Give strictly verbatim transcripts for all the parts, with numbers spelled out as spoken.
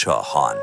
شاهان.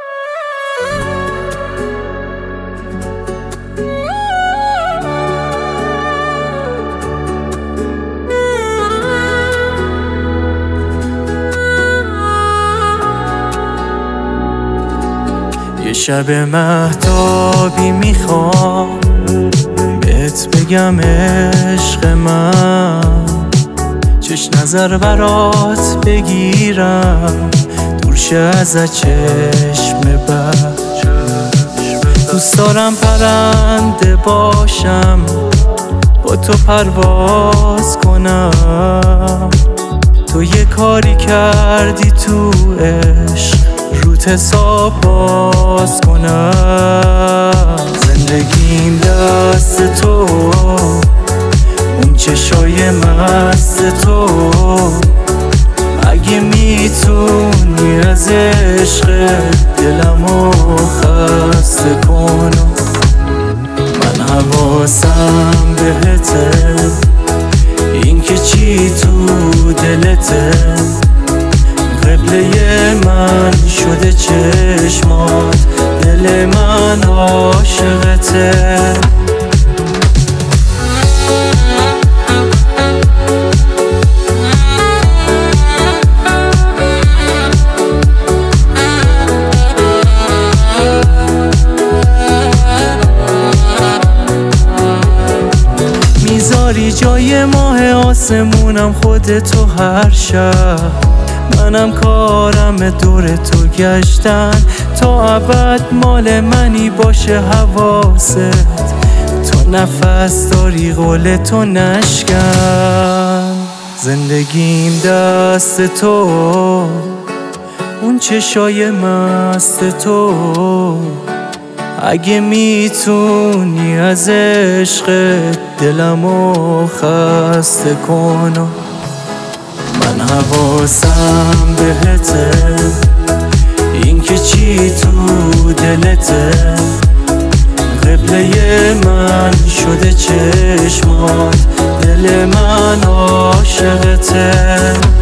یه شب مهتابی میخوام بهت بگم عشق من، چش نظر برات بگیرم دور شه از چشم بد. دوست دارم پرنده باشم با تو پرواز کنم، تو یه کاری کردی تو عشق روت حساب باز کنم. زندگیم دست تو، اون چشای مست تو، اگه میتونی از عشق دلمو خسته کن. من حواسم بهته، این که چی تو دلته، قبله من شده چشمات، دل من عاشقته. میذاری جای ماه آسمونم خودتو هر شب، منم کارم دور تو گشتن تا ابد مال منی باشه حواست، تو نفس داری قول تو نشکن. زندگیم دست تو، اون چشای مست تو، اگه میتونی از عشق دلمو خسته کن. من حواسم بهته، این که چی تو دلته، قبله من شده چشمات، دل من عاشقته.